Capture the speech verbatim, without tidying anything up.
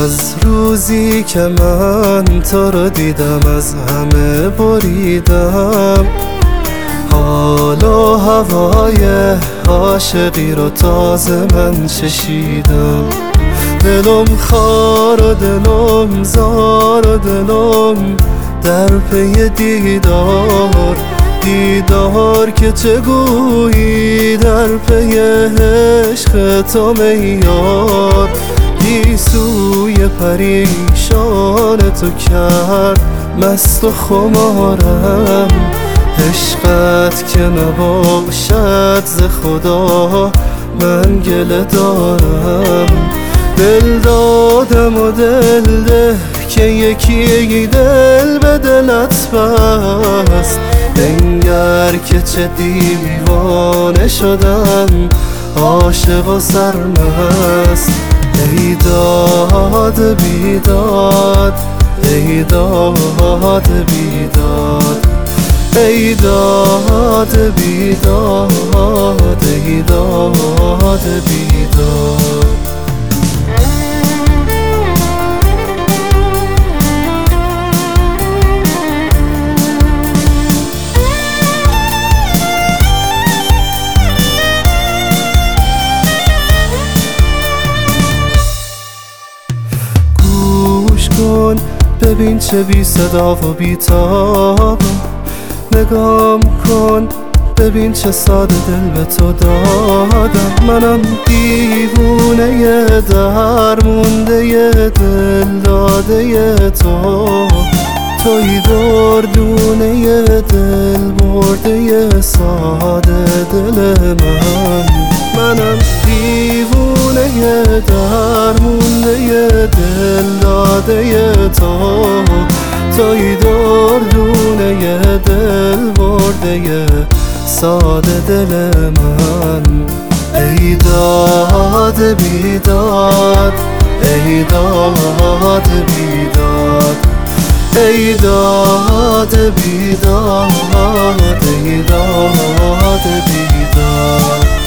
از روزی که من تو رو دیدم از همه بریدم، حال و هوای عاشقی رو تازه من چشیدم. دلم خار و دلم زار و دلم در پی دیدار، دیدار که چه گویی در پی عشق تو میار. گیسوی پریشان تو کرد مست و خمارم، عشقت که نباشد ز خدا من گله دارم. دل دادم و دل ده که یکی دل به دلت بست، بنگر که چه دیوانه شدم عاشق و سرمست. ای داد بیداد ای داد بیداد ای داد بیداد ای داد بیداد. ببین چه بی صدا و بی تاب، نگام کن ببین چه ساده دل به تو دادم. منم دیوونه درمونده دل داده تو، توی دردونه دل برده ساده دل من. منم دیوونه درمونده دل داده تو، توی دردونه دل برده ساده دل من. ای داد بیداد ای داد بیداد ای داد بیداد ای داد بیداد.